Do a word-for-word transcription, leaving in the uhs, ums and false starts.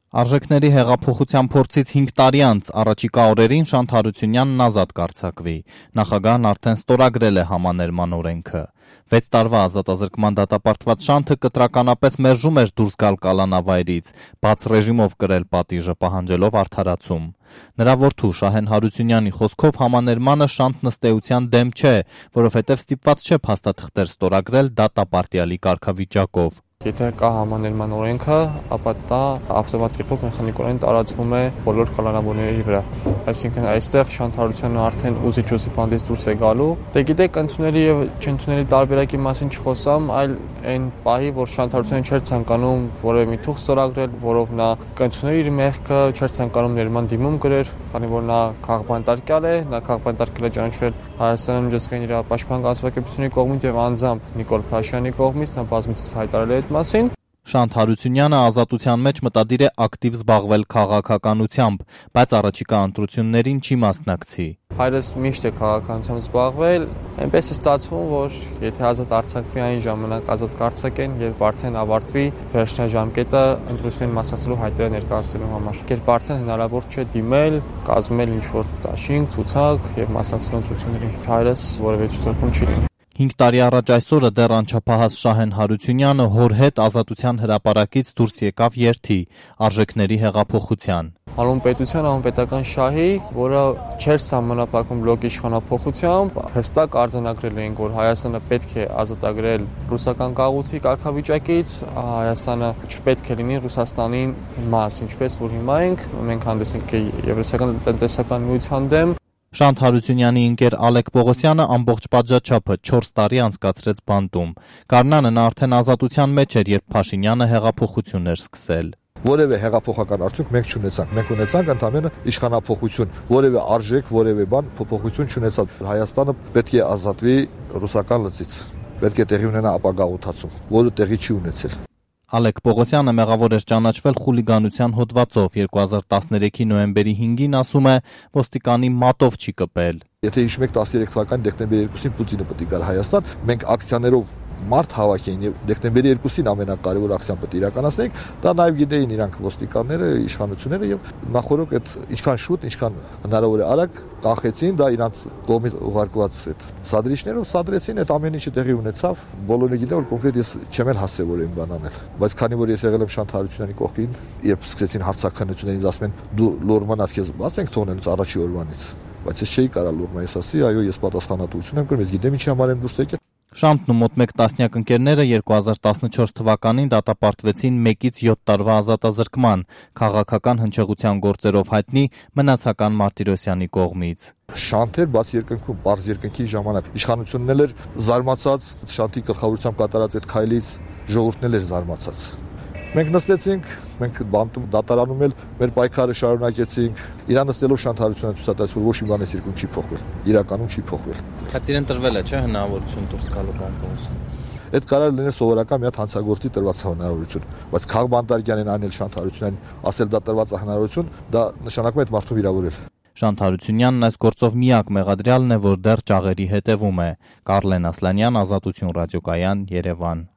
Արժեքների հեղափոխության փորձից հինգ տարի անց առաջիկա օրերին Շանթ Հարությունյանն ազատ կարձակվի։ Նախագահն արդեն ստորագրել է համաներման օրենքը։ վեց տարվա ազատազրկման դատապարտված Շանթը կտրականապես մերժում էր դուրս գալ կալանավայրից, բաց ռեժիմով կրել պատիժը, պահանջելով արդարացում։ Նրա որդու Շահեն Հարությունյանի խոսքով համաներմանը Շանթն ըստ էության դեմ չէ, որովհետև ստիպված չէ փաստաթղթեր ստորագրել դատապարտյալի կարգավիճակով։ Եթե կա համաներման օրենքը, ապա դա ավտոմատ կերպով մեխանիկորեն տարածվում է բոլոր կալանավորների վրա։ Այսինքն այստեղ Շանթ Հարությունյանը արդեն ուզիչ-ուզի բանդից դուրս է գալու։ Դե գիտեք, ընդունելի եւ չընդունելի տարբերակի մասին չխոսամ, այլ այն պահի, որ Շանթ Հարությունյանը չէր ցանկանում որևէ մի թուղթ ստորագրել, որով նա կընդուներ իր մեղքը, չէր ցանկանում ներման դիմում գրել, քանի որ նա քաղբանտարկյալ է, նա քաղբանտարկել է ճանաչվել Հայաստանի միջազգային իրավապաշտպան կազմակերպությունների կողմից եւ անձամբ Նիկոլ Փաշյանի կողմից, նա բազմիցս հայտարարել է այդ մասին։ Շանթ Հարությունյանը ազատության մեջ մտադիր է ակտիվ զբաղվել քաղաքականությամբ, բայց առաջիկա ընտրություններին չի մասնակցի։ Հայրս միշտ է քաղաքականությամբ զբաղվել, այնպես է ստացվում, որ եթե ազատ արձակվի այն ժամանակ ազատ կարձակեն, երբ արդեն ավարտվի վերջնաժամկետը ընտրություններին մասնակցելու հայտարարը ներկայացնելու համար։ Երբ արդեն հնարավոր չէ դիմել, կազմել ինչ-որ դաշինք, ցուցակ եւ մասնակցել ընտրություններին։ Հայրս որևէ ցուցակում չի լինի։ Հինգ տարի առաջ այսօրը դեռ անչափահաս Շահեն Հարությունյանը հոր հետ ազատության հրապարակից դուրս եկավ երթի արժեքների հեղափոխության։ Հանուն պետության, հանուն պետական շահի, որը չէր սահմանափակվում բլոկի իշխանափոխությամբ, հստակ արձանագրել էին, որ Հայաստանը պետք է ազատագրել ռուսական կաղուցի կարգավիճակից, Հայաստանը չպետք է լինի Ռուսաստանի մաս, ինչպես որ հիմա ենք, մենք հանդես ենք Եվրասիական տնտեսական միության դեմ։ Շանթ Հարությունյանի ընկեր Ալեք Պողոսյանը ամբողջ պատժաչափը չորս տարի անցկացրեց բանտում։ Գարնանը նա արդեն ազատության մեջ էր, երբ Փաշինյանը հեղափոխություն էր սկսել։ Որևէ հեղափոխական արդյունք մենք չունեցանք, մենք ունեցանք ընդհանրապես իշխանափոխություն, որևէ արժեք, որևէ բան փոփոխություն չունեցավ։ Հայաստանը պետք է ազատվի ռուսական լծից, պետք է տեղի ունենա ապագա ութացում, որը տեղի չի ունեցել։ Ալեք Պողոսյանը մեղավոր էր ճանաչվել խուլիգանության հոդվածով, երկու հազար տասներեքի նոյեմբերի հինգին ասում է, ոստիկանի մատով չի կպել։ Եթե հիշում եք տասներեք թվականի դեկտեմբերի երկուսին Պուտինը պետք է գար Հայաստան, մենք ակցիաներով մարդ հավաքեին եւ դեկտեմբերի երկուսին ամենակարևոր ակցիան պետք է իրականացնենք, դա նաեւ գիտեին իրանք ոստիկանները, իշխանությունները եւ նախորոք այդ ինչքան շուտ, ինչքան հնարավոր է արագ կանխեցին, դա իրանք կողմից ուղարկված այդ սադրիչներով սադրեցին, այդ ամեն ինչը տեղի ունեցավ, բոլորը գիտեն, որ կոնկրետ ես չեմ էլ հասել որ այն բան անել, բայց քանի որ ես եղել եմ Շանթ Հարությունյանի կողքին, երբ սկսեցին հարցաքննությունները, ինձ ասում են դու լորմանաս քեզ բաց ենք թողնելուց առաջի օրվանից, բայց ես չէի կարա լորմա, ես ասի, այո, ես պատասխանատվություն եմ կրում, ես գիտեմ ինչի համար եմ դուրս եկել։ Շանթն ու մոտ մեկ տասնյակ ընկերները երկու հազար տասնչորս թվականին դատապարտվեցին մեկից յոթ տարվա ազատազրկման, քաղաքական հնչեղության գործերով հայտնի Մնացական Մարտիրոսյանի կողմից։ Շանթեր բաց երկնքում, բարձ երկնքի ժամանակ իշխանությունն էլ էր զարմացած, Շանթի գլխավորությամբ կատարած այդ քայլից ժողովուրդն էլ էր զարմացած։ Մենք նստեցինք, մենք բանտում դատարանում էլ մեր պայքարը շարունակեցինք։ Իրան նստելով Շանթ Հարությունյանը ցույց տալիս, որ ոչ մի բան էս երկում չի փոխվել, իրականում չի փոխվել։ Բայց իրեն տրվել է, չէ՞, հնարավորություն դուրս գալու բանտից։ Այդ կարող է լինել սովորական մի հատ հանցագործի տրված հնարավորություն, բայց քաղբանտարկյանին անել Շանթ Հարությունյանին, ասել դա տրված հնարավորություն, դա նշանակում է այդ մարդուն վիրավորել։ Շանթ Հարությունյանն այս գործով միակ մեղադրյալն է, որ դեռ ճաղերի հետևում է։ Կարլեն Ասլանյան, Ազատություն ռադիոկայան, Երևան։